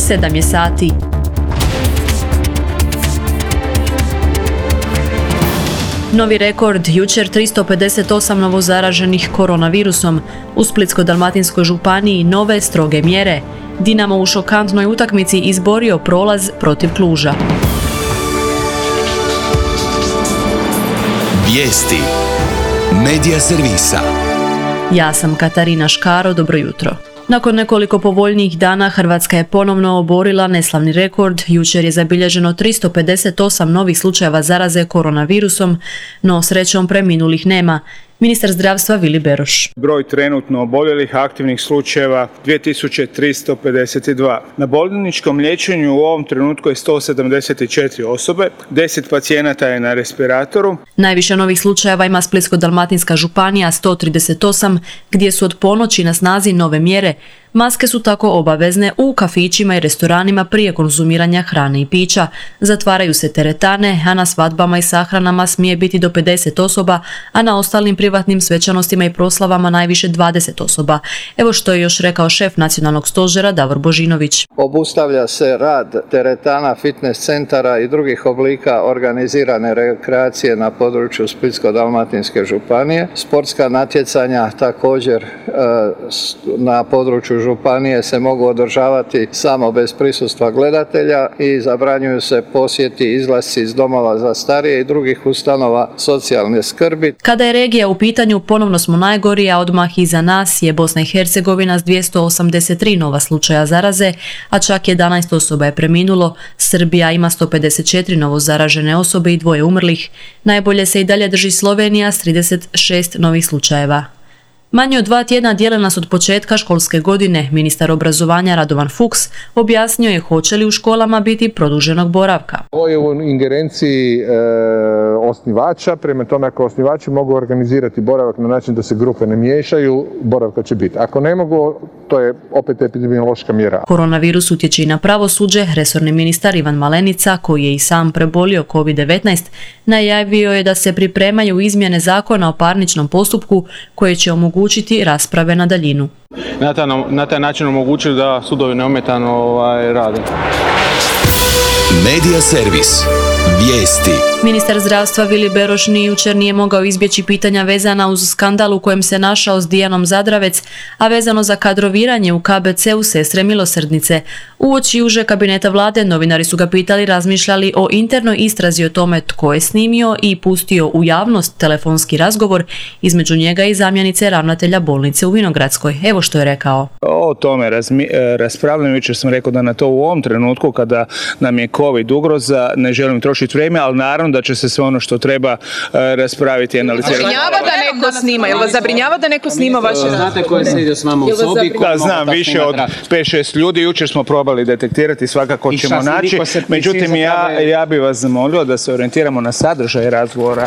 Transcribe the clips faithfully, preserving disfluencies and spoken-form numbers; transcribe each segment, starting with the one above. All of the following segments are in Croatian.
sedam je sati. Novi rekord, jučer tristo pedeset osam novozaraženih koronavirusom. U Splitsko-dalmatinskoj županiji nove stroge mjere. Dinamo u šokantnoj utakmici izborio prolaz protiv Kluža. Vijesti Medija servisa. Ja sam Katarina Škaro, dobro jutro. Nakon nekoliko povoljnijih dana Hrvatska je ponovno oborila neslavni rekord. Jučer je zabilježeno tristo pedeset osam novih slučajeva zaraze koronavirusom, no srećom preminulih nema. Ministar zdravstva Vili Beroš. Broj trenutno oboljelih aktivnih slučajeva dvije tisuće tristo pedeset dva. Na bolničkom liječenju u ovom trenutku je sto sedamdeset četiri osobe, deset pacijenata je na respiratoru. Najviše novih slučajeva ima Splitsko-dalmatinska županija sto trideset osam, gdje su od ponoći na snazi nove mjere. Maske su tako obavezne u kafićima i restoranima prije konzumiranja hrane i pića. Zatvaraju se teretane, a na svadbama i sahranama smije biti do pedeset osoba, a na ostalim privatnim svečanostima i proslavama najviše dvadeset osoba. Evo što je još rekao šef nacionalnog stožera Davor Božinović. Obustavlja se rad teretana, fitness centara i drugih oblika organizirane rekreacije na području Splitsko-dalmatinske županije. Sportska natjecanja također na području županije se mogu održavati samo bez prisustva gledatelja i zabranjuju se posjeti, izlasci iz domova za starije i drugih ustanova socijalne skrbi. Kada je regija u pitanju, ponovno smo najgori, a odmah iza nas je Bosna i Hercegovina s dvjesto osamdeset tri nova slučaja zaraze, a čak jedanaest osoba je preminulo. Srbija ima sto pedeset četiri novo zaražene osobe i dvoje umrlih. Najbolje se i dalje drži Slovenija s trideset šest novih slučajeva. Manje od dva tjedna dijele nas od početka školske godine. Ministar obrazovanja Radovan Fuchs objasnio je hoće li u školama biti produženog boravka. Ovo je u ingerenciji e, osnivača, prema tome ako osnivači mogu organizirati boravak na način da se grupe ne miješaju, boravka će biti. Ako ne mogu, to je opet epidemiološka mjera. Koronavirus utječe i na pravosuđe. Resorni ministar Ivan Malenica, koji je i sam prebolio kovid devetnaest, najavio je da se pripremaju izmjene zakona o parničnom postupku koje će omogućiti omogućiti rasprave na daljinu. Na taj, na taj način omogućili da sudovi neometano ovaj, rade. Medija servis. Vijesti. Ministar zdravstva Vili Beroš ni jučer nije mogao izbjeći pitanja vezana uz skandal u kojem se našao s Dijanom Zadravec, a vezano za kadroviranje u K B C-u Sestre Milosrdnice. Uoči uže kabineta vlade novinari su ga pitali razmišljali o internoj istrazi o tome tko je snimio i pustio u javnost telefonski razgovor između njega i zamjenice ravnatelja bolnice u Vinogradskoj. Evo što je rekao. O tome razmi, raspravljam, jučer sam rekao da na to u ovom trenutku kada nam je COVID ugroza ne želim trošiti vrijeme, ali naravno da će se sve ono što treba uh, raspraviti i analizirati. Zabrinjava da neko snima, jel vas zabrinjava da neko snima vaše razgovore? Znate ko je sjedio s vama u sobi? Da, znam, više od pet šest ljudi, jučer smo probali detektirati, svakako ćemo naći. Međutim, ja, ja bih vas zamolio da se orijentiramo na sadržaj razgovora.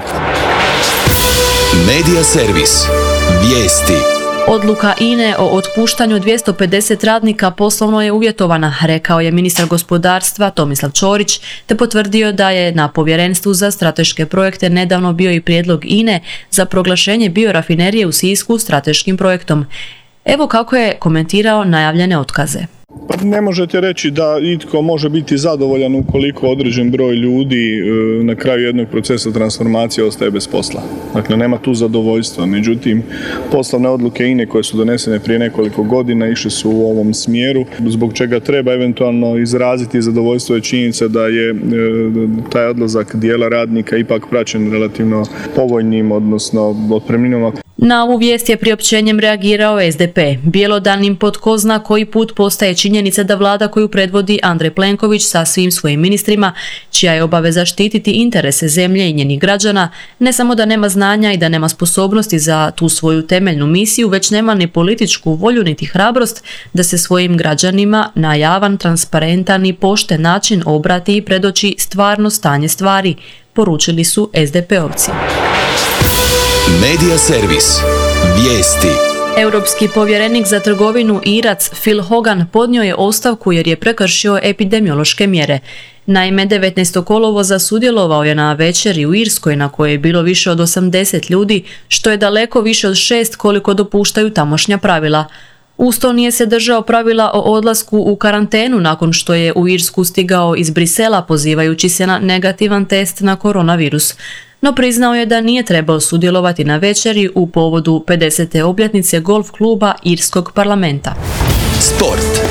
Medija servis. Vijesti. Odluka I N E o otpuštanju dvjesto pedeset radnika poslovno je uvjetovana, rekao je ministar gospodarstva Tomislav Ćorić, te potvrdio da je na Povjerenstvu za strateške projekte nedavno bio i prijedlog I N E za proglašenje biorafinerije u Sisku strateškim projektom. Evo kako je komentirao najavljene otkaze. Ne možete reći da itko može biti zadovoljan ukoliko određen broj ljudi na kraju jednog procesa transformacije ostaje bez posla. Dakle, nema tu zadovoljstva. Međutim, poslovne odluke I N E koje su donesene prije nekoliko godina išle su u ovom smjeru, zbog čega treba eventualno izraziti zadovoljstvo je činjenica da je taj odlazak dijela radnika ipak praćen relativno povoljnim, odnosno otpremninama. Na ovu vijest je priopćenjem reagirao S D P. Bjelodanim po tko zna koji put postaje činjenica da vlada koju predvodi Andrej Plenković sa svim svojim ministrima, čija je obaveza štititi interese zemlje i njenih građana, ne samo da nema znanja i da nema sposobnosti za tu svoju temeljnu misiju, već nema ni političku volju niti hrabrost da se svojim građanima na javan, transparentan i pošten način obrati i predoči stvarno stanje stvari, poručili su S D P-ovci. Medija servis. Vijesti. Europski povjerenik za trgovinu Irac Phil Hogan podnio je ostavku jer je prekršio epidemiološke mjere. Naime, devetnaestog kolovoza sudjelovao je na večeri u Irskoj na kojoj je bilo više od osamdeset ljudi, što je daleko više od šest koliko dopuštaju tamošnja pravila. Usto nije se držao pravila o odlasku u karantenu nakon što je u Irsku stigao iz Brisela pozivajući se na negativan test na koronavirus. No priznao je da nije trebao sudjelovati na večeri u povodu pedesete obljetnice golf kluba Irskog parlamenta. Sport.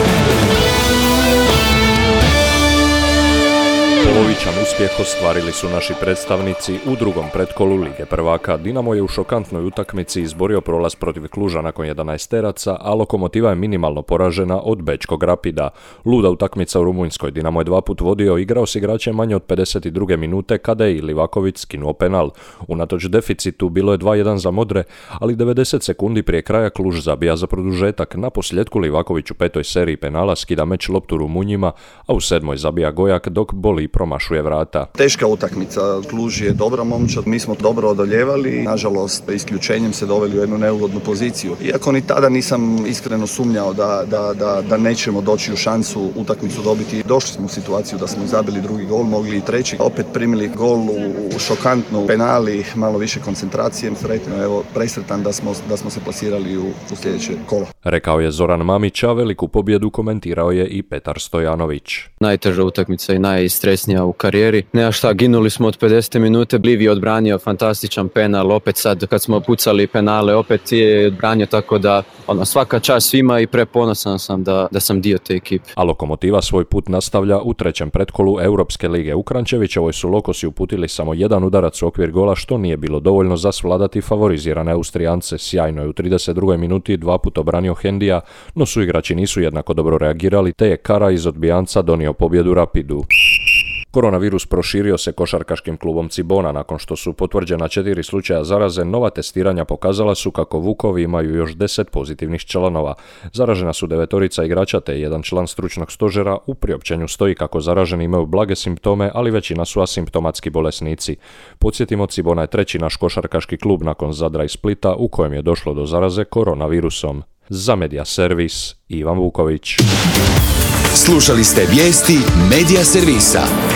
Polovičan uspjeh ostvarili su naši predstavnici u drugom pretkolu Lige prvaka. Dinamo je u šokantnoj utakmici izborio prolaz protiv Kluža nakon jedanaesteraca, a Lokomotiva je minimalno poražena od Bečkog Rapida. Luda utakmica u Rumunjskoj. Dinamo je dva put vodio, igrao s igračem manje od pedeset druge minute kada je i Livaković skinuo penal. Unatoč deficitu bilo je dva jedan za Modre, ali devedeset sekundi prije kraja Kluž zabija za produžetak. Na posljedku Livaković u petoj seriji penala skida meč loptu Rumunjima, a u sedmoj zabija Gojak dok Boli promašuje vrata. Teška utakmica, Kluž je dobra momčad, mi smo dobro odoljevali, nažalost isključenjem se doveli u jednu neugodnu poziciju. Iako ni tada nisam iskreno sumnjao da, da, da, da nećemo doći u šansu utakmicu dobiti. Došli smo u situaciju da smo zabili drugi gol, mogli i treći. Opet primili gol u šokantnu penali, malo više koncentracije. Sretno, evo, presretan da smo, da smo se plasirali u, u sljedeće kolo. Rekao je Zoran Mamić, a veliku pobjedu komentirao je i Petar Stojanović. Najteža utakmica i najstresnija u karijeri. Nema šta, ginuli smo od pedesete minute, Bliv je odbranio fantastičan penal, opet sad kad smo pucali penale, opet je odbranio, tako da ono, svaka čast svima i preponosan sam da, da sam dio te ekipe. A Lokomotiva svoj put nastavlja u trećem pretkolu Europske lige. U Krančevićevoj su Lokosi uputili samo jedan udarac u okvir gola, što nije bilo dovoljno za svladati favorizirane Austrijance. Sjajno je u trideset drugoj minuti dva put obranio Hendija, no su igrači nisu jednako dobro reagirali, te je Kara iz odbijanca donio pobjedu Rapidu. Koronavirus proširio se košarkaškim klubom Cibona. Nakon što su potvrđena četiri slučaja zaraze, nova testiranja pokazala su kako Vukovi imaju još deset pozitivnih članova. Zaražena su devetorica igrača te jedan član stručnog stožera. U priopćenju stoji kako zaraženi imaju blage simptome, ali većina su asimptomatski bolesnici. Podsjetimo, Cibona je treći naš košarkaški klub nakon Zadra i Splita u kojem je došlo do zaraze koronavirusom. Za Media Servis, Ivan Vuković. Slušali ste vijesti Media Servisa.